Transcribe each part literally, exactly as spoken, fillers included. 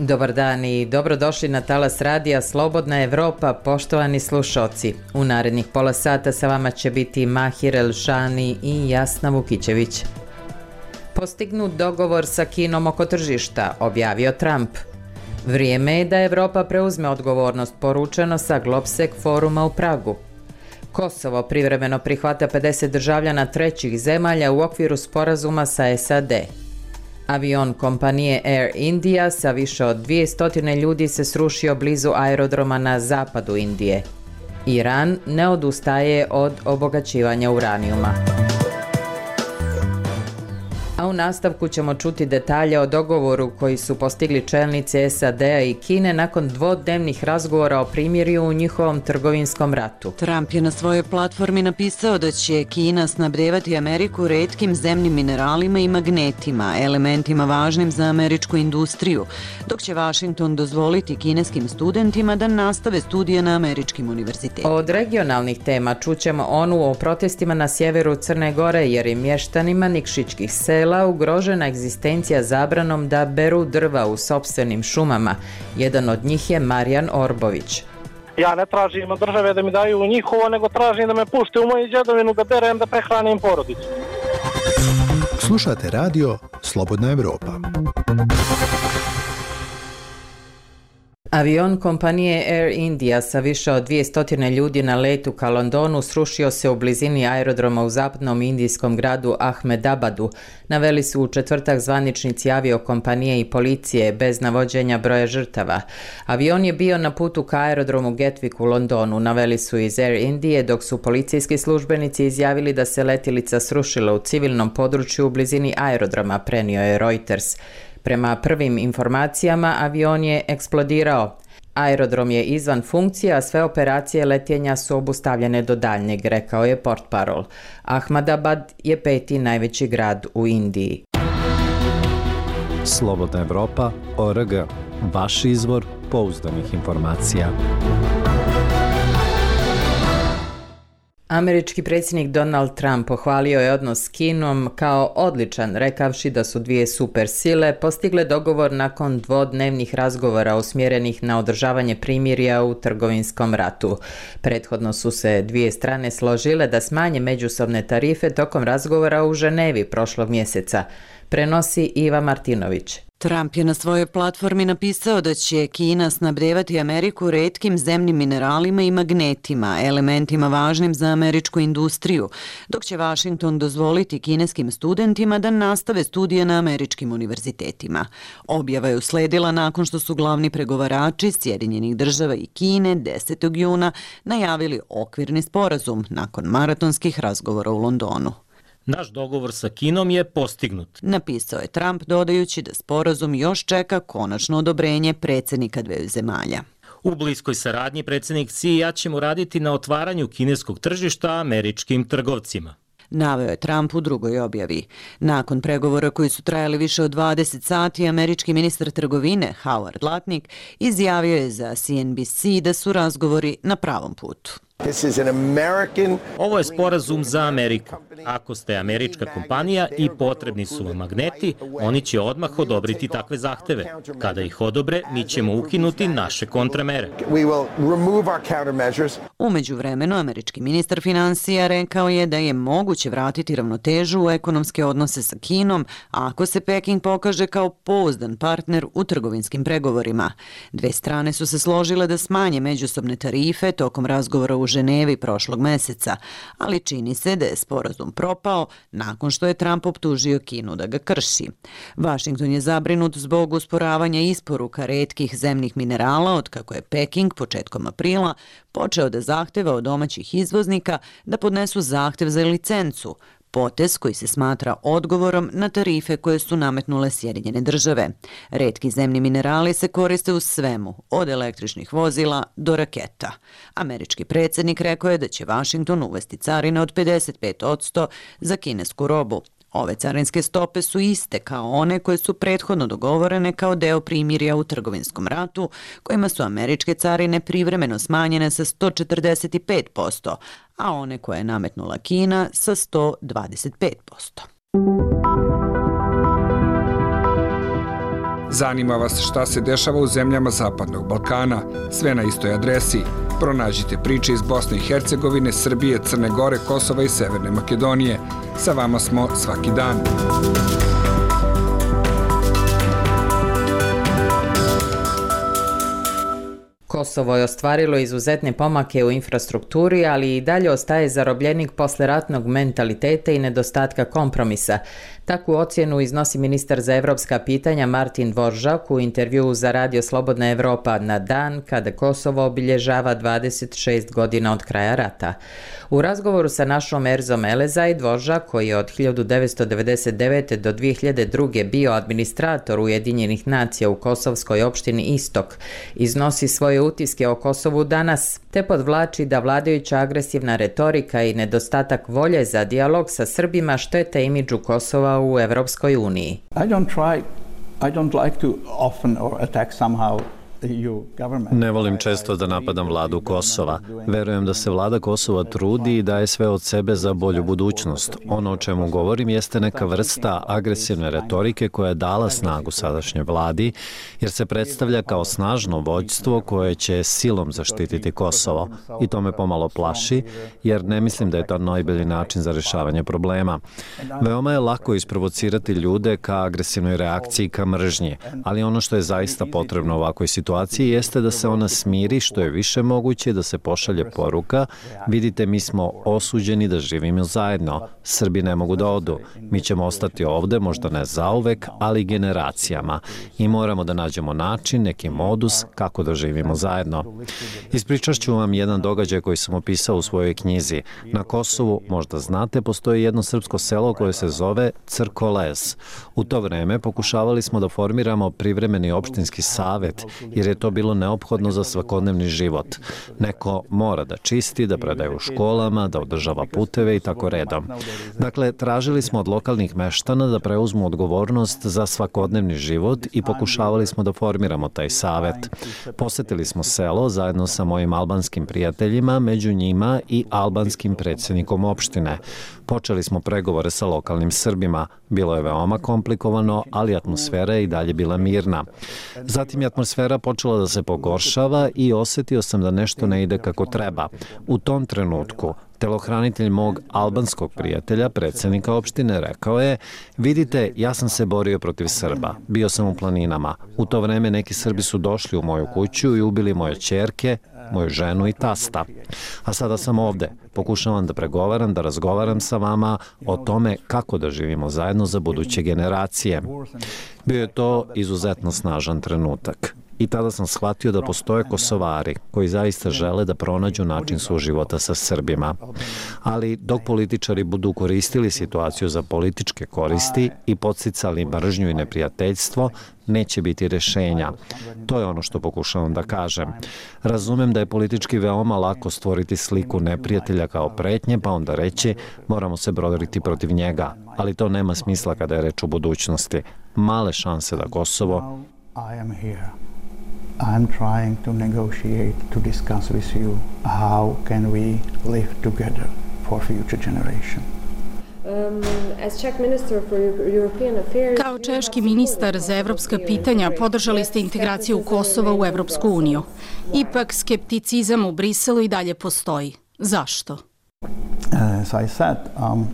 Dobar dan i dobrodošli na talas radija Slobodna Evropa, poštovani slušoci. U narednih pola sata sa vama će biti Mahir Elšani i Jasna Vukićević. Postignut dogovor sa Kinom oko tržišta, objavio Trump. Vrijeme je da Evropa preuzme odgovornost, poručeno sa Globsec foruma u Pragu. Kosovo privremeno prihvata pedeset državljana trećih zemalja u okviru sporazuma sa S A D. Avion kompanije Air India sa više od dvjesto ljudi se srušio blizu aerodroma na zapadu Indije. Iran ne odustaje od obogaćivanja uranijuma. A u nastavku ćemo čuti detalje o dogovoru koji su postigli čelnici S A D-a i Kine nakon dvodnevnih razgovora o primirju u njihovom trgovinskom ratu. Trump je na svojoj platformi napisao da će Kina snabdevati Ameriku retkim zemnim mineralima i magnetima, elementima važnim za američku industriju, dok će Washington dozvoliti kineskim studentima da nastave studije na američkim univerzitetima. Od regionalnih tema čućemo onu o protestima na sjeveru Crne Gore jer je mještanima Nikšićkih sela ugrožena egzistencija zabranom da beru drva u sopstvenim šumama. Jedan od njih je Marijan Orbović. Ja ne tražim od države da mi daju njihovo, nego tražim da me pušte u moju djedovinu da berem, da prehranim porodicu. Slušate radio Slobodna Evropa. Avion kompanije Air India sa više od dvjesto ljudi na letu ka Londonu srušio se u blizini aerodroma u zapadnom indijskom gradu Ahmedabadu, naveli su u četvrtak zvaničnici aviokompanije i policije bez navođenja broja žrtava. Avion je bio na putu ka aerodromu Gatwick u Londonu, naveli su iz Air Indije, dok su policijski službenici izjavili da se letilica srušila u civilnom području u blizini aerodroma, prenio je Reuters. Prema prvim informacijama, avion je eksplodirao. Aerodrom je izvan funkcije, a sve operacije letenja su obustavljene do daljnjeg, rekao je portparol. Ahmedabad je peti najveći grad u Indiji. Slobodna Evropa, O R G, vaš izvor pouzdanih informacija. Američki predsjednik Donald Trump pohvalio je odnos s Kinom kao odličan, rekavši da su dvije supersile postigle dogovor nakon dvodnevnih razgovora usmjerenih na održavanje primirja u trgovinskom ratu. Prethodno su se dvije strane složile da smanje međusobne tarife tokom razgovora u Ženevi prošlog mjeseca, prenosi Iva Martinović. Trump je na svojoj platformi napisao da će Kina snabdevati Ameriku retkim zemnim mineralima i magnetima, elementima važnim za američku industriju, dok će Washington dozvoliti kineskim studentima da nastave studije na američkim univerzitetima. Objava je usledila nakon što su glavni pregovarači Sjedinjenih država i Kine desetog juna najavili okvirni sporazum nakon maratonskih razgovora u Londonu. Naš dogovor sa Kinom je postignut, napisao je Trump, dodajući da sporazum još čeka konačno odobrenje predsjednika dveju zemalja. U bliskoj saradnji predsjednik Xi i ja ćemo raditi na otvaranju kineskog tržišta američkim trgovcima, naveo je Trump u drugoj objavi. Nakon pregovora koji su trajali više od dvadeset sati, američki ministar trgovine Howard Lutnick izjavio je za C N B C da su razgovori na pravom putu. Ovo je sporazum za Ameriku. Ako ste američka kompanija i potrebni su vam magneti, oni će odmah odobriti takve zahteve. Kada ih odobre, mi ćemo ukinuti naše kontramere. Umeđu vremenu, američki ministar finansija rekao je da je moguće vratiti ravnotežu u ekonomske odnose sa Kinom ako se Peking pokaže kao pouzdan partner u trgovinskim pregovorima. Dve strane su se složile da smanje međusobne tarife tokom razgovora u Ženevi prošlog meseca, ali čini se da je sporazum propao nakon što je Trump optužio Kinu da ga krši. Washington je zabrinut zbog usporavanja isporuka retkih zemnih minerala od kako je Peking početkom aprila počeo da zahteva od domaćih izvoznika da podnesu zahtev za licencu, potez koji se smatra odgovorom na tarife koje su nametnule Sjedinjene države. Retki zemni minerali se koriste u svemu, od električnih vozila do raketa. Američki predsjednik rekao je da će Washington uvesti carine od pedeset pet posto za kinesku robu. Ove carinske stope su iste kao one koje su prethodno dogovorene kao deo primirja u trgovinskom ratu, kojima su američke carine privremeno smanjene sa sto četrdeset pet posto, a one koje je nametnula Kina sa sto dvadeset pet posto. Zanima vas šta se dešava u zemljama Zapadnog Balkana? Sve na istoj adresi. Pronađite priče iz Bosne i Hercegovine, Srbije, Crne Gore, Kosova i Severne Makedonije. Sa vama smo svaki dan. Kosovo je ostvarilo izuzetne pomake u infrastrukturi, ali i dalje ostaje zarobljenik posleratnog mentaliteta i nedostatka kompromisa. Takvu ocjenu iznosi ministar za evropska pitanja Martin Dvoržak u intervjuu za Radio Slobodna Evropa na dan kada Kosovo obilježava dvadeset šest godina od kraja rata. U razgovoru sa našom Erzom Elezaj, Dvoržak, koji je od hiljadu devetsto devedeset devete. do dve hiljade druge. bio administrator Ujedinjenih nacija u kosovskoj opštini Istok, iznosi svoje utiske o Kosovu danas, te podvlači da vladajuća agresivna retorika i nedostatak volje za dijalog sa Srbima štete imidžu Kosova u Evropskoj uniji. I don't try, I don't like to often or attack somehow. Ne volim često da napadam vladu Kosova. Verujem da se vlada Kosova trudi i daje sve od sebe za bolju budućnost. Ono o čemu govorim jeste neka vrsta agresivne retorike koja je dala snagu sadašnjoj vladi, jer se predstavlja kao snažno vođstvo koje će silom zaštititi Kosovo. I to me pomalo plaši, jer ne mislim da je to najbolji način za rješavanje problema. Veoma je lako isprovocirati ljude ka agresivnoj reakciji, ka mržnji, ali ono što je zaista potrebno u ovakvoj situaciji jeste da se ona smiri što je više moguće, da se pošalje poruka: vidite, mi smo osuđeni da živimo zajedno, Srbi ne mogu da odu, mi ćemo ostati ovde, možda ne zauvek, ali generacijama, i moramo da nađemo način, neki modus kako da živimo zajedno. Ispričat ću vam jedan događaj koji sam opisao u svojoj knjizi. Na Kosovu, možda znate, postoji jedno srpsko selo koje se zove Crkolez. U to vreme pokušavali smo da formiramo privremeni opštinski savet, jer je to bilo neophodno za svakodnevni život. Neko mora da čisti, da predaje u školama, da održava puteve i tako redom. Dakle, tražili smo od lokalnih meštana da preuzmu odgovornost za svakodnevni život i pokušavali smo da formiramo taj savet. Posetili smo selo zajedno sa mojim albanskim prijateljima, među njima i albanskim predsjednikom opštine. Počeli smo pregovore sa lokalnim Srbima. Bilo je veoma komplikovano, ali atmosfera je i dalje bila mirna. Zatim je atmosfera počela da se pogoršava i osjetio sam da nešto ne ide kako treba. U tom trenutku telohranitelj mog albanskog prijatelja, predsjednika opštine, rekao je: vidite, ja sam se borio protiv Srba. Bio sam u planinama. U to vreme neki Srbi su došli u moju kuću i ubili moje ćerke, moju ženu i tasta. A sada sam ovde. Pokušavam da pregovaram, da razgovaram sa vama o tome kako da živimo zajedno za buduće generacije. Bio je to izuzetno snažan trenutak. I tada sam shvatio da postoje Kosovari koji zaista žele da pronađu način suživota sa Srbima. Ali dok političari budu koristili situaciju za političke koristi i podsticali mržnju i neprijateljstvo, neće biti rješenja. To je ono što pokušavam da kažem. Razumem da je politički veoma lako stvoriti sliku neprijatelja kao pretnje, pa onda reći moramo se boriti protiv njega. Ali to nema smisla kada je reč o budućnosti. Male šanse da Kosovo... I'm trying to negotiate, to discuss with you how can we live together for future generation. Kao češki ministar za evropska pitanja podržali ste integraciju Kosova u Evropsku uniju. Ipak skepticizam u Briselu i dalje postoji. Zašto? As I said, um,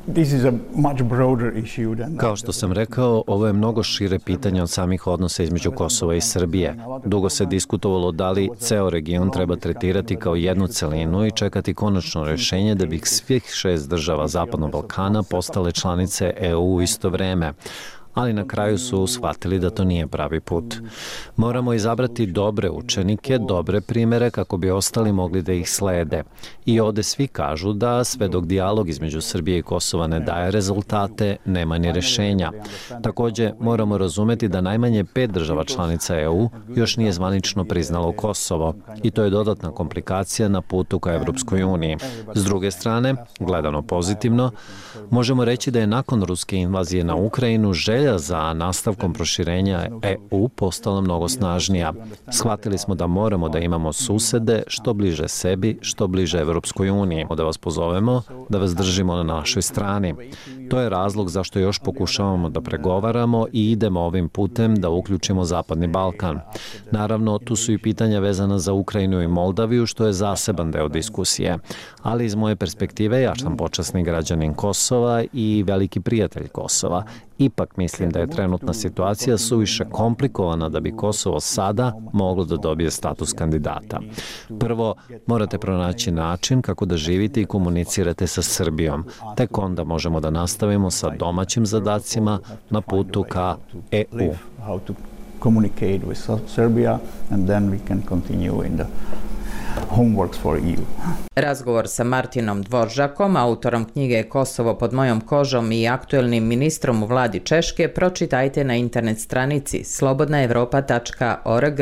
Kao što sam rekao, ovo je mnogo šire pitanje od samih odnosa između Kosova i Srbije. Dugo se diskutovalo da li ceo region treba tretirati kao jednu celinu i čekati konačno rješenje da bi svih šest država Zapadnog Balkana postale članice E U u isto vreme. Ali na kraju su shvatili da to nije pravi put. Moramo izabrati dobre učenike, dobre primere kako bi ostali mogli da ih slede. I ovde svi kažu da sve dok dijalog između Srbije i Kosova ne daje rezultate, nema ni rešenja. Takođe, moramo razumeti da najmanje pet država članica E U još nije zvanično priznalo Kosovo i to je dodatna komplikacija na putu ka Evropskoj uniji. S druge strane, gledano pozitivno, možemo reći da je nakon ruske invazije na Ukrajinu želja želja za nastavkom proširenja E U postala mnogo snažnija. Shvatili smo da moramo da imamo susede što bliže sebi, što bliže Evropskoj uniji, da vas pozovemo, da vas držimo na našoj strani. To je razlog zašto još pokušavamo da pregovaramo i idemo ovim putem da uključimo Zapadni Balkan. Naravno, tu su i pitanja vezana za Ukrajinu i Moldaviju, što je zaseban deo diskusije. Ali iz moje perspektive, ja sam počasni građanin Kosova i veliki prijatelj Kosova. Ipak mislim da je trenutna situacija suviše komplikovana da bi Kosovo sada moglo da dobije status kandidata. Prvo, morate pronaći način kako da živite i komunicirate sa Srbijom. Tek onda možemo da nastavimo sa domaćim zadacima na putu ka E U. Communicate with Serbia and then we can continue in the homeworks for E U. Razgovor sa Martinom Dvoržakom, autorom knjige Kosovo pod mojom kožom i aktuelnim ministrom u vladi Češke, pročitajte na internet stranici slobodna evropa tačka org.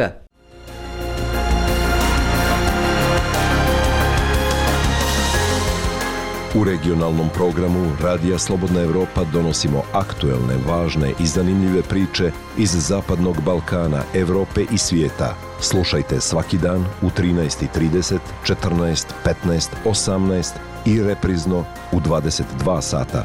U regionalnom programu Radija Slobodna Evropa donosimo aktuelne, važne i zanimljive priče iz Zapadnog Balkana, Evrope i svijeta. Slušajte svaki dan u trinaest i trideset, četrnaest, petnaest, osamnaest i reprizno u dvadeset dva sata.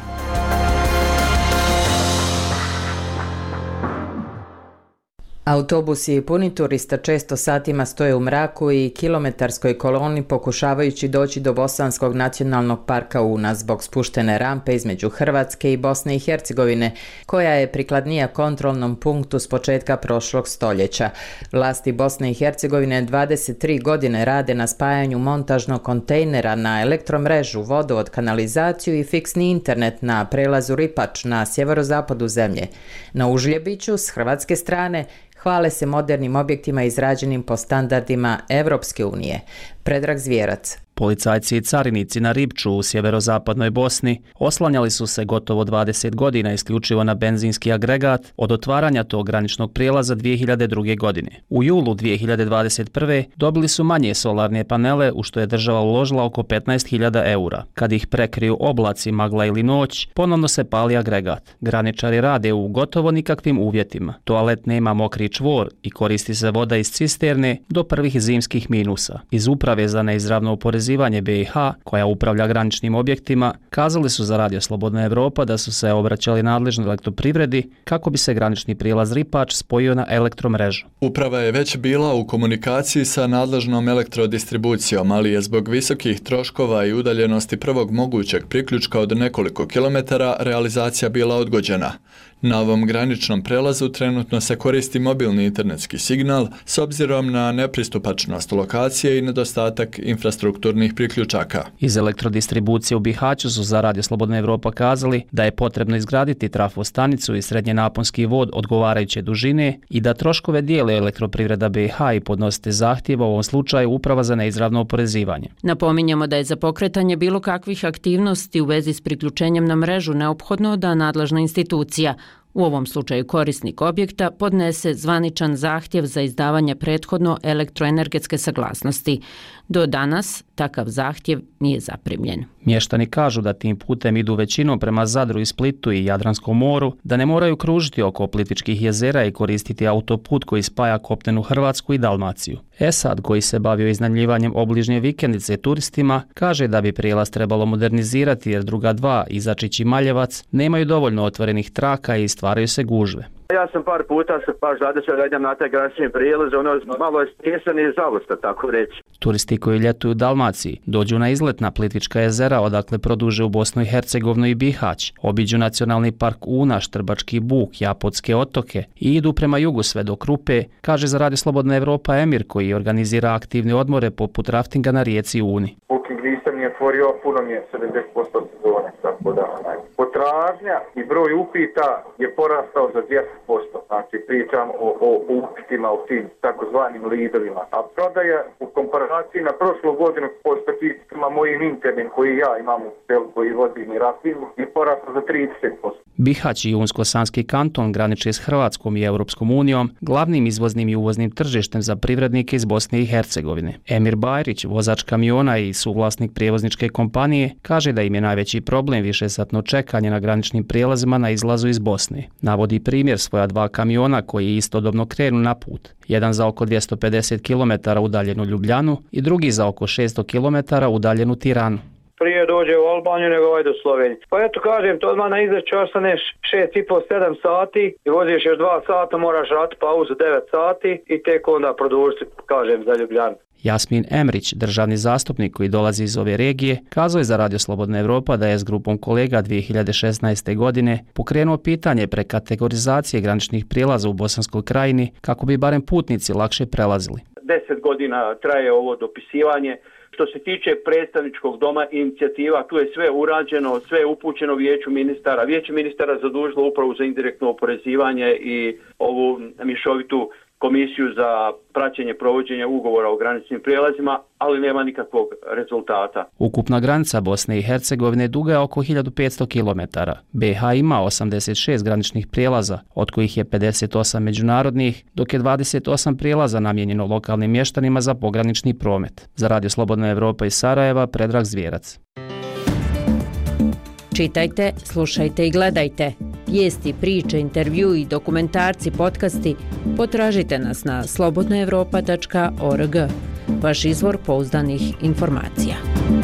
Autobusi puni turista često satima stoje u mraku i kilometarskoj koloni pokušavajući doći do Bosanskog nacionalnog parka Una zbog spuštene rampe između Hrvatske i Bosne i Hercegovine, koja je prikladnija kontrolnom punktu s početka prošlog stoljeća. Vlasti Bosne i Hercegovine dvadeset tri godine rade na spajanju montažnog kontejnera na elektromrežu, vodovod, kanalizaciju i fiksni internet na prelazu Ripač na sjeverozapadu zemlje. Na Užljebiću s hrvatske strane hvale se modernim objektima izrađenim po standardima Evropske unije. Predrag Zvjerac. Policajci i carinici na Ripču u sjeverozapadnoj Bosni oslanjali su se gotovo dvadeset godina isključivo na benzinski agregat od otvaranja tog graničnog prijelaza dvije hiljade druge. godine. U julu dvije hiljade dvadeset prve. dobili su manje solarne panele u što je država uložila oko petnaest hiljada eura. Kad ih prekriju oblaci, magla ili noć, ponovno se pali agregat. Graničari rade u gotovo nikakvim uvjetima. Toalet nema mokri čvor i koristi se voda iz cisterne do prvih zimskih minusa. Iz uprave za neizravno oporezivanje B i H, koja upravlja graničnim objektima, kazali su za Radio Slobodna Evropa da su se obraćali nadležnoj elektroprivredi kako bi se granični prijelaz Ripač spojio na elektromrežu. Uprava je već bila u komunikaciji sa nadležnom elektrodistribucijom, ali je zbog visokih troškova i udaljenosti prvog mogućeg priključka od nekoliko kilometara realizacija bila odgođena. Na ovom graničnom prelazu trenutno se koristi mobilni internetski signal s obzirom na nepristupačnost lokacije i nedostatak infrastrukturnih priključaka. Iz elektrodistribucije u Bihaću su za Radio Slobodna Evropa kazali da je potrebno izgraditi trafostanicu i srednje naponski vod odgovarajuće dužine i da troškove dijele elektroprivreda B i H i podnosite zahtjeva, u ovom slučaju Uprava za neizravno oporezivanje. Napominjemo da je za pokretanje bilo kakvih aktivnosti u vezi s priključenjem na mrežu neophodno da nadležna institucija, u ovom slučaju korisnik objekta, podnese zvaničan zahtjev za izdavanje prethodno elektroenergetske saglasnosti. Do danas takav zahtjev nije zaprimljen. Mještani kažu da tim putem idu većinom prema Zadru i Splitu i Jadranskom moru, da ne moraju kružiti oko Plitvičkih jezera i koristiti autoput koji spaja kopnenu Hrvatsku i Dalmaciju. Esad, koji se bavio iznajmljivanjem obližnje vikendice turistima, kaže da bi prijelaz trebalo modernizirati jer druga dva, Izačić i Maljevac, nemaju dovoljno otvorenih traka i stvaraju se gužve. Ja sam par puta se baš zadesio da idem na taj granični prijelaz, ono malo je stjesan i zavosta, tako reći. Turisti koji ljetuju u Dalmaciji dođu na izlet na Plitvička jezera, odakle produže u Bosnu i Hercegovinu i Bihać, obiđu nacionalni park Una, Štrbački buk, Japotske otoke i idu prema jugu sve do Krupe, kaže za Radio Slobodna Evropa Emir, koji organizira aktivne odmore poput raftinga na rijeci Uni. Booking nisam je otvorio, puno mi je sedamdeset posto sezone, tako da onaj. Potražnja i broj upita je porastao za dvjesto posto, znači pričam o, o upitima, o tim takozvanim lidovima. A prodaja u komparaciji na prošlu godinu po statistikama mojim internim koji ja imam u selu koji vodim i rafting je porastao za trideset posto. Bihać i Unsko-Sanski kanton graniče s Hrvatskom i Europskom unijom, glavnim izvoznim i uvoznim tržištem za privrednike iz Bosne i Hercegovine. Emir Bajrić, vozač kamiona i suvlasnik prijevozničke kompanije, kaže da im je najveći problem višesatno čekanje na graničnim prijelazima na izlazu iz Bosne. Navodi primjer svoja dva kamiona koji istodobno krenu na put. Jedan za oko dvjesto pedeset kilometara udaljenu Ljubljanu i drugi za oko šesto kilometara udaljenu Tiranu. Prije dođe u Albaniju nego ovaj do Slovenije. Pa eto kažem, to odmah na izdreću ostaneš šest i pol do sedam sati i voziš još dva sata, moraš rati pauzu devet sati i tek onda produžiti, kažem, za Ljubljanu. Jasmin Emrić, državni zastupnik koji dolazi iz ove regije, kazao je za Radio Slobodna Evropa da je s grupom kolega dvije hiljade šesnaeste. godine pokrenuo pitanje prekategorizacije graničnih prijelaza u Bosanskoj krajini kako bi barem putnici lakše prelazili. Deset godina traje ovo dopisivanje. Što se tiče predstavničkog doma i inicijativa, tu je sve urađeno, sve je upućeno vijeću ministara. Vijeće ministara zadužilo upravo za indirektno oporezivanje i ovu mješovitu komisiju za praćenje provođenja ugovora o graničnim prijelazima, ali nema nikakvog rezultata. Ukupna granica Bosne i Hercegovine duga je oko hiljadu petsto kilometara. be ha ima osamdeset šest graničnih prijelaza, od kojih je pedeset osam međunarodnih, dok je dvadeset osam prijelaza namijenjeno lokalnim mještanima za pogranični promet. Za Radio Slobodna Evropa iz Sarajeva, Predrag Zvijerac. Čitajte, slušajte i gledajte. Vijesti, priče, intervju i dokumentarci, podcasti potražite nas na slobodna evropa tačka org. Vaš izvor pouzdanih informacija.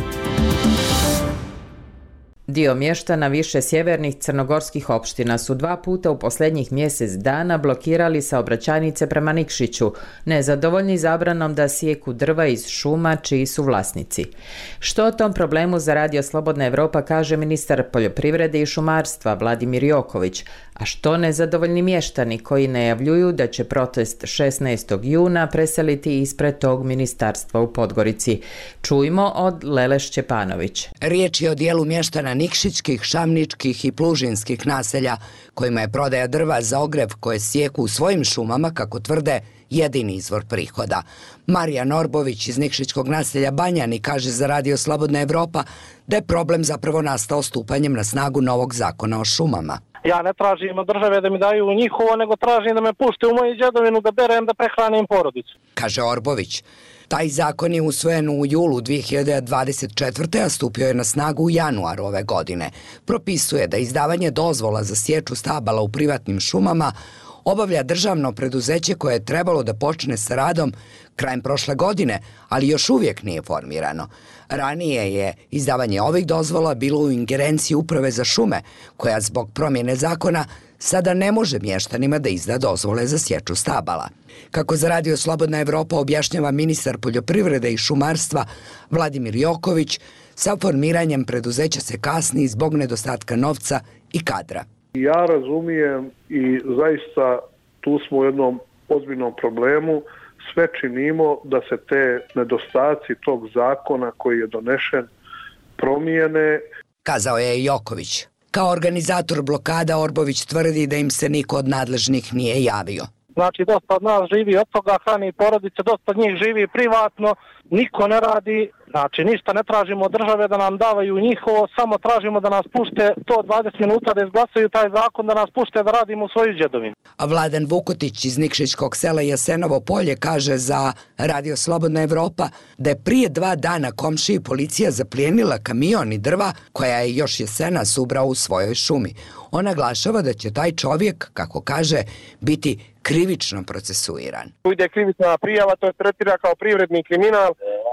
Dio mještana više sjevernih crnogorskih opština su dva puta u posljednjih mjesec dana blokirali saobraćajnice prema Nikšiću, nezadovoljni zabranom da sijeku drva iz šuma čiji su vlasnici. Što o tom problemu za Radio Slobodna Evropa kaže ministar poljoprivrede i šumarstva Vladimir Joković, a što nezadovoljni mještani koji najavljuju da će protest šesnaestog juna preseliti ispred tog ministarstva u Podgorici. Čujmo od Lele Šćepanović. Riječ je o dijelu mještana nikšićkih, šamničkih i plužinskih naselja kojima je prodaja drva za ogrev koje sjeku u svojim šumama, kako tvrde, jedini izvor prihoda. Marija Norbović iz nikšićkog naselja Banjani kaže za Radio Slobodna Evropa da je problem zapravo nastao stupanjem na snagu novog zakona o šumama. Ja ne tražim od države da mi daju njihovo, nego tražim da me pušte u moju djedovinu da berem da prehranim porodicu. Kaže Orbović. Taj zakon je usvojen u julu dvije hiljade dvadeset četvrte. a stupio je na snagu u januaru ove godine. Propisuje da izdavanje dozvola za sječu stabala u privatnim šumama obavlja državno preduzeće koje je trebalo da počne sa radom krajem prošle godine, ali još uvijek nije formirano. Ranije je izdavanje ovih dozvola bilo u ingerenciji Uprave za šume, koja zbog promjene zakona sada ne može mještanima da izda dozvole za sječu stabala. Kako za Radio Slobodna Evropa objašnjava ministar poljoprivrede i šumarstva Vladimir Joković, sa formiranjem preduzeća se kasni zbog nedostatka novca i kadra. Ja razumijem i zaista tu smo u jednom ozbiljnom problemu. Sve činimo da se te nedostaci tog zakona koji je donešen promijene. Kazao je Joković. Kao organizator blokada Orbović tvrdi da im se niko od nadležnih nije javio. Znači, dosta od nas živi od toga, hrani porodice, dosta od njih živi privatno, niko ne radi, znači ništa ne tražimo od države da nam davaju njihovo, samo tražimo da nas pušte to dvadeset minuta da izglasaju taj zakon, da nas pušte da radimo u svoju djedovinu. A Vladan Vukotić iz nikšićkog sela Jasenovo polje kaže za Radio Slobodna Evropa da je prije dva dana komšiji policija zaplijenila kamion i drva koja je još jesenas ubrao u svojoj šumi. On naglašava da će taj čovjek, kako kaže, biti krivično procesuiran. Ide krivična prijava, to je tretira kao privredni kriminal.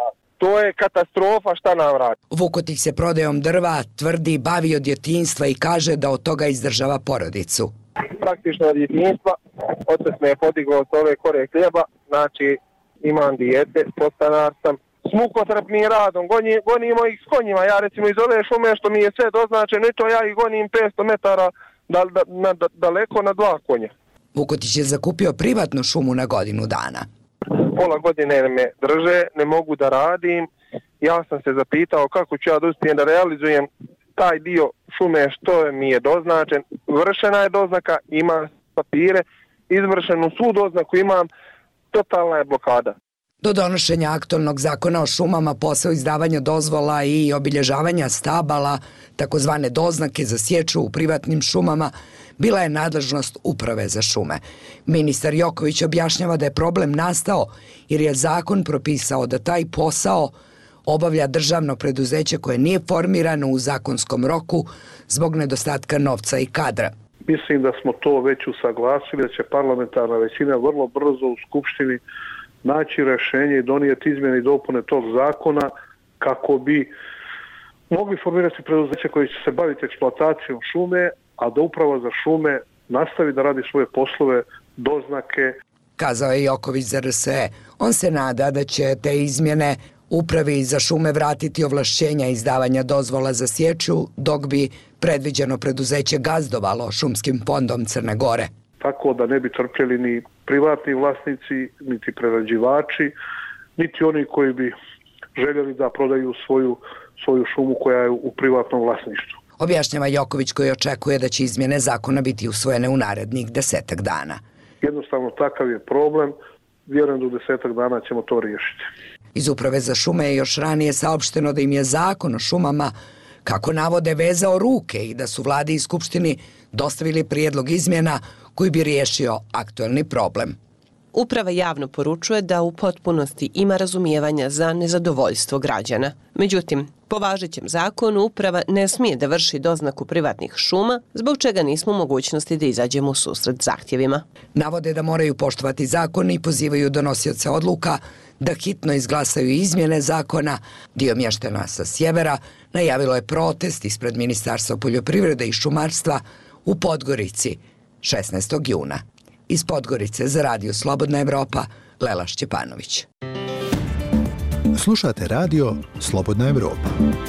To je katastrofa, šta nam radi. Vukotić se prodajom drva tvrdi bavi od djetinjstva i kaže da od toga izdržava porodicu. Praktično od djetinjstva, otac me je podigao s ove kore hljeba, znači imam dijete, podstanar sam. S mukotrpnim radom, Goni, gonimo ih s konjima, ja recimo iz ove šume što mi je sve doznačeno i to ja ih gonim petsto metara da, da, na, da, daleko na dva konja. Vukotić je zakupio privatnu šumu na godinu dana. Pola godine me drže, ne mogu da radim. Ja sam se zapitao kako ću ja da uspijem da realizujem taj dio šume što mi je doznačen. Vršena je doznaka, imam papire, izvršenu svu doznaku imam, totalna je blokada. Do donošenja aktualnog zakona o šumama posao izdavanja dozvola i obilježavanja stabala, takozvane doznake za sječu u privatnim šumama, bila je nadležnost Uprave za šume. Ministar Joković objašnjava da je problem nastao jer je zakon propisao da taj posao obavlja državno preduzeće koje nije formirano u zakonskom roku zbog nedostatka novca i kadra. Mislim da smo to već usaglasili, da će parlamentarna većina vrlo brzo u Skupštini naći rješenje i donijeti izmjene i dopune tog zakona kako bi mogli formirati preduzeće koje će se baviti eksploatacijom šume, a da upravo za šume nastavi da radi svoje poslove, doznake. Kazao je Joković za R S E. On se nada da će te izmjene Upravi za šume vratiti ovlašćenja izdavanja dozvola za sječu, dok bi predviđeno preduzeće gazdovalo šumskim fondom Crne Gore. Tako da ne bi trpjeli ni privatni vlasnici, niti prerađivači, niti oni koji bi željeli da prodaju svoju, svoju šumu koja je u privatnom vlasništvu. Objašnjava Joković, koji očekuje da će izmjene zakona biti usvojene u narednih desetak dana. Jednostavno takav je problem, vjerujem da u desetak dana ćemo to riješiti. Iz Uprave za šume je još ranije saopšteno da im je zakon o šumama, kako navode, vezao ruke i da su vladi i skupštini dostavili prijedlog izmjena koji bi riješio aktuelni problem. Uprava javno poručuje da u potpunosti ima razumijevanja za nezadovoljstvo građana. Međutim, po važećem zakonu uprava ne smije da vrši doznaku privatnih šuma, zbog čega nismo u mogućnosti da izađemo u susret zahtjevima. Navode da moraju poštovati zakon i pozivaju donosioce odluka da hitno izglasaju izmjene zakona. Dio mještana sa sjevera najavilo je protest ispred Ministarstva poljoprivrede i šumarstva u Podgorici šesnaestog juna. Iz Podgorice za Radio Slobodna Evropa, Lela Šćepanović. Slušate Radio Slobodna Evropa.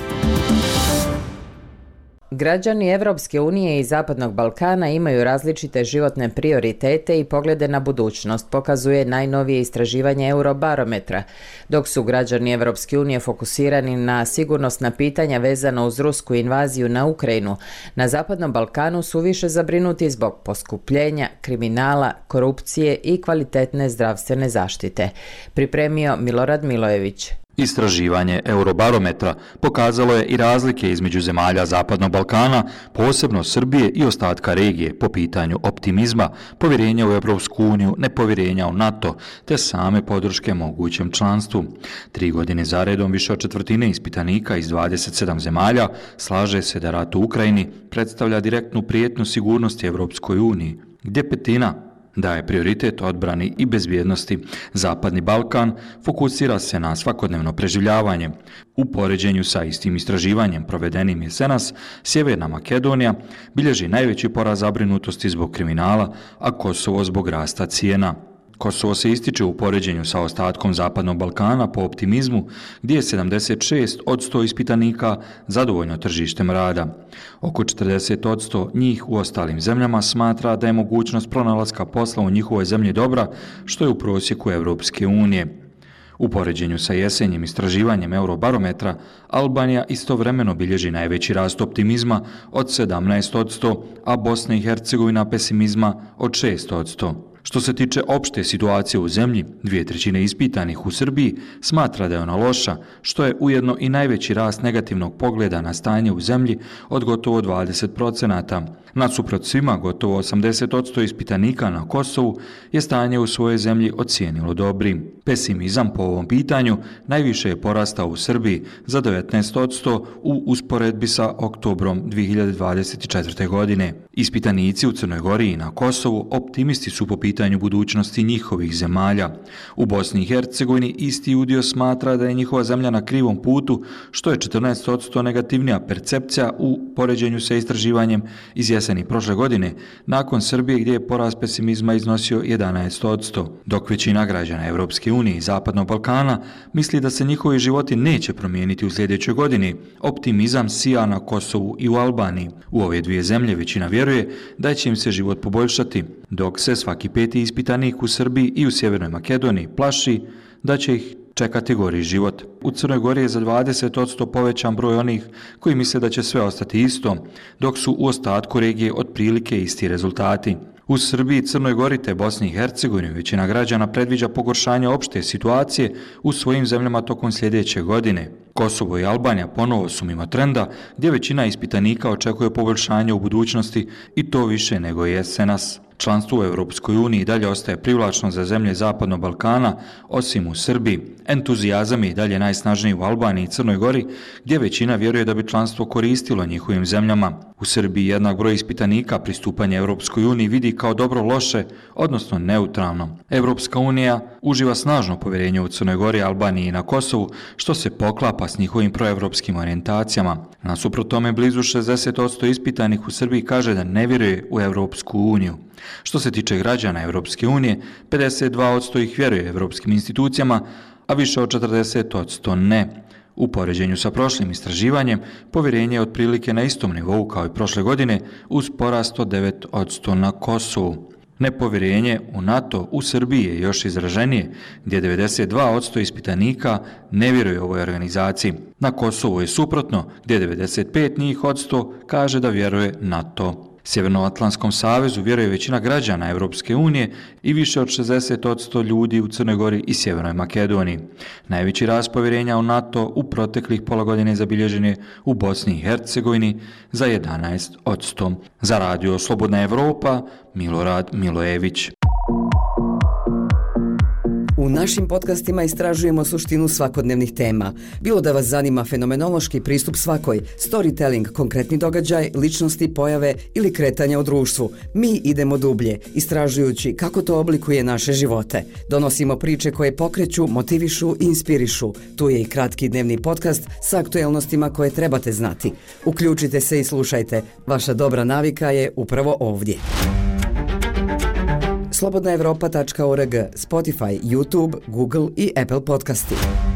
Građani Evropske unije i Zapadnog Balkana imaju različite životne prioritete i poglede na budućnost, pokazuje najnovije istraživanje Eurobarometra. Dok su građani Evropske unije fokusirani na sigurnosna pitanja vezano uz rusku invaziju na Ukrajinu, na Zapadnom Balkanu su više zabrinuti zbog poskupljenja, kriminala, korupcije i kvalitetne zdravstvene zaštite. Pripremio Milorad Milojević. Istraživanje Eurobarometra pokazalo je i razlike između zemalja Zapadnog Balkana, posebno Srbije i ostatka regije, po pitanju optimizma, povjerenja u Evropsku uniju, nepovjerenja u NATO, te same podrške mogućem članstvu. Tri godine zaredom više od četvrtine ispitanika iz dvadeset sedam zemalja slaže se da rat u Ukrajini predstavlja direktnu prijetnju sigurnosti Evropskoj uniji, gdje petina daje prioritet odbrani i bezbjednosti. Zapadni Balkan fokusira se na svakodnevno preživljavanje. U poređenju sa istim istraživanjem provedenim jesenas, Sjeverna Makedonija bilježi najveći porast zabrinutosti zbog kriminala, a Kosovo zbog rasta cijena. Kosovo se ističe u poređenju sa ostatkom Zapadnog Balkana po optimizmu, gdje je sedamdeset šest posto ispitanika zadovoljno tržištem rada. Oko četrdeset posto njih u ostalim zemljama smatra da je mogućnost pronalaska posla u njihovoj zemlji dobra, što je u prosjeku Evropske unije. U poređenju sa jesenjim istraživanjem Eurobarometra, Albanija istovremeno bilježi najveći rast optimizma od sedamnaest posto, a Bosna i Hercegovina pesimizma od šest posto. Što se tiče opšte situacije u zemlji, dvije trećine ispitanih u Srbiji smatra da je ona loša, što je ujedno i najveći rast negativnog pogleda na stanje u zemlji od gotovo dvadeset procenata. Nasuprot svima, gotovo osamdeset posto ispitanika na Kosovu je stanje u svojoj zemlji ocijenilo dobrim. Pesimizam po ovom pitanju najviše je porastao u Srbiji za devetnaest posto u usporedbi sa oktobrom dvije hiljade dvadeset četvrte. godine. Ispitanici u Crnoj Gori i na Kosovu optimisti su po pitanju budućnosti njihovih zemalja. U Bosni i Hercegovini isti udio smatra da je njihova zemlja na krivom putu, što je četrnaest posto negativnija percepcija u poređenju sa istraživanjem iz jeseni prošle godine, nakon Srbije gdje je porast pesimizma iznosio jedanaest posto. Dok većina građana Evropske unije i Zapadnog Balkana misli da se njihovi životi neće promijeniti u sljedećoj godini, optimizam sija na Kosovu i u Albaniji. U ove dvije zemlje većina vjeruje da će im se život poboljšati, dok se svaki peti ispitanik u Srbiji i u Sjevernoj Makedoniji plaši da će ih čekati gori život. U Crnoj Gori je za dvadeset posto povećan broj onih koji misle da će sve ostati isto, dok su u ostatku regije otprilike isti rezultati. U Srbiji, Crnoj Gori te Bosni i Hercegovini većina građana predviđa pogoršanje opšte situacije u svojim zemljama tokom sljedeće godine. Kosovo i Albanija ponovo su mimo trenda gdje većina ispitanika očekuje poboljšanje u budućnosti i to više nego jesenas. Članstvo u Europskoj uniji dalje ostaje privlačno za zemlje Zapadnog Balkana, osim u Srbiji. Entuzijazam je dalje najsnažniji u Albaniji i Crnoj Gori, gdje većina vjeruje da bi članstvo koristilo njihovim zemljama. U Srbiji jednak broj ispitanika pristupanje Europskoj uniji vidi kao dobro loše, odnosno neutralno. Europska unija uživa snažno povjerenje u Crnoj Gori, Albaniji i na Kosovu, što se poklapa s njihovim proevropskim orijentacijama. Nasuprot tome, blizu šezdeset posto ispitanih u Srbiji kaže da ne vjeruje u Europsku uniju. Što se tiče građana Europske unije, pedeset dva posto ih vjeruje europskim institucijama, a više od četrdeset posto ne. U poređenju sa prošlim istraživanjem, povjerenje je otprilike na istom nivou kao i prošle godine, uz porast od devet posto na Kosovu. Nepovjerenje u NATO u Srbiji je još izraženije, gdje devedeset dva posto ispitanika ne vjeruje ovoj organizaciji. Na Kosovu je suprotno, gdje devedeset pet posto njih kaže da vjeruje NATO. Sjevernoatlantskom savezu vjeruje većina građana Europske unije i više od šezdeset posto ljudi u Crnoj Gori i Sjevernoj Makedoniji. Najveći rast povjerenja u NATO u proteklih pola godine zabilježen je u Bosni i Hercegovini za jedanaest posto. Za radio Slobodna Evropa, Milorad Milojević. U našim podcastima istražujemo suštinu svakodnevnih tema. Bilo da vas zanima fenomenološki pristup svakoj, storytelling, konkretni događaj, ličnosti, pojave ili kretanja u društvu, mi idemo dublje, istražujući kako to oblikuje naše živote. Donosimo priče koje pokreću, motivišu i inspirišu. Tu je i kratki dnevni podcast sa aktuelnostima koje trebate znati. Uključite se i slušajte. Vaša dobra navika je upravo ovdje. slobodna evropa tačka org, Spotify, YouTube, Google i Apple podcasti.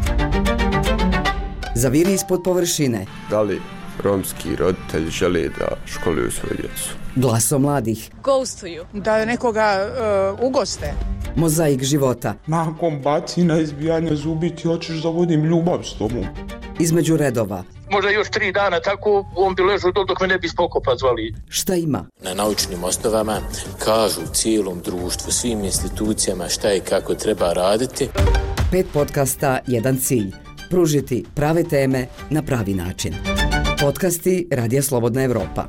Zaviri ispod površine. Da li romski roditelji žele da školuju svoju djecu? Glaso mladih. Ghostuju. Da nekoga uh, ugoste. Mozaik života. Nakon bacina izbijanja zubi ti hoćeš da vodim ljubav s tobom. Između redova. Možda još tri dana tako, on bi ležao dok me ne bi spokopa zvali. Šta ima? Na naučnim osnovama kažu cijelom društvu, svim institucijama šta i kako treba raditi. Pet podcasta, jedan cilj. Pružiti prave teme na pravi način. Podcasti Radija Slobodna Evropa.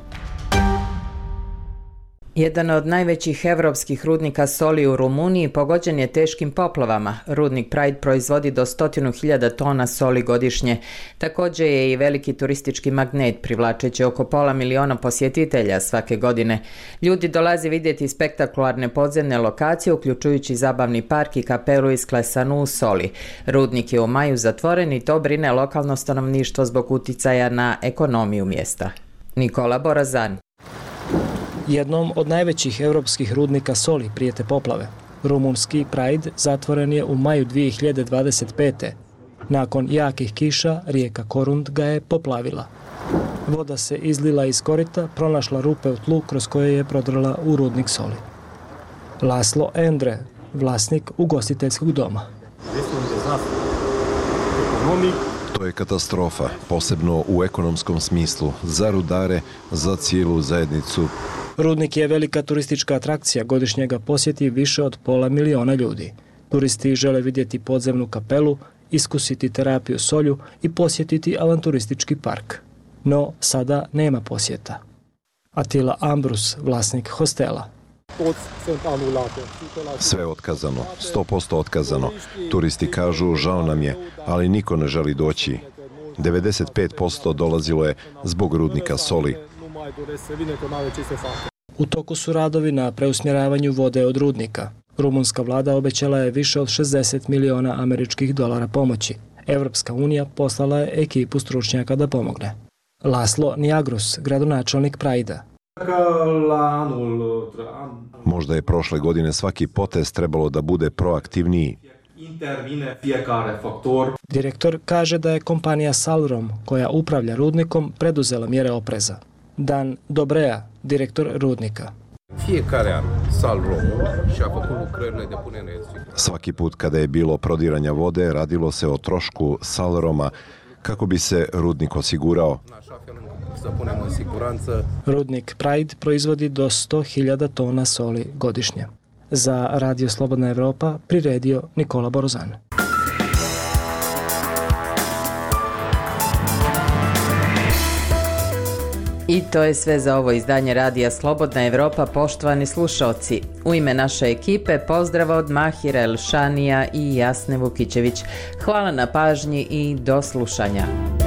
Jedan od najvećih evropskih rudnika soli u Rumuniji pogođen je teškim poplavama. Rudnik Pride proizvodi do stotinu hiljada tona soli godišnje. Također je i veliki turistički magnet, privlačeći oko pola miliona posjetitelja svake godine. Ljudi dolaze vidjeti spektakularne podzemne lokacije, uključujući zabavni park i kapelu isklesanu u soli. Rudnik je u maju zatvoren i to brine lokalno stanovništvo zbog uticaja na ekonomiju mjesta. Nikola Borazan. Jednom od najvećih europskih rudnika soli prijete poplave. Rumunski Pride zatvoren je u maju dvije hiljade dvadeset pete. Nakon jakih kiša, rijeka Korund ga je poplavila. Voda se izlila iz korita, pronašla rupe u tlu kroz koje je prodrla u rudnik soli. Laslo Endre, vlasnik ugostiteljskog doma. To je katastrofa, posebno u ekonomskom smislu, za rudare, za cijelu zajednicu. Rudnik je velika turistička atrakcija, godišnje ga posjeti više od pola miliona ljudi. Turisti žele vidjeti podzemnu kapelu, iskusiti terapiju solju i posjetiti avanturistički park. No, sada nema posjeta. Attila Ambrus, vlasnik hostela. Sve otkazano, sto posto otkazano. Turisti kažu žao nam je, ali niko ne želi doći. devedeset pet posto dolazilo je zbog rudnika soli. U toku su radovi na preusmjeravanju vode od rudnika. Rumunska vlada obećala je više od šezdeset miliona američkih dolara pomoći. Evropska unija poslala je ekipu stručnjaka da pomogne. Laslo Niagrus, gradonačelnik Prajda. Možda je prošle godine svaki potez trebalo da bude proaktivniji. Direktor kaže da je kompanija Salrom, koja upravlja rudnikom, preduzela mjere opreza. Dan Dobrea, direktor rudnika. Svaki put kada je bilo prodiranja vode, radilo se o trošku Salroma kako bi se rudnik osigurao. Rudnik Pride proizvodi do sto hiljada tona soli godišnje. Za Radio Slobodna Evropa priredio Nikola Borazan. I to je sve za ovo izdanje Radija Slobodna Evropa, poštovani slušalci. U ime naše ekipe pozdrav od Mahira Elšanija i Jasne Vukićević. Hvala na pažnji i do slušanja.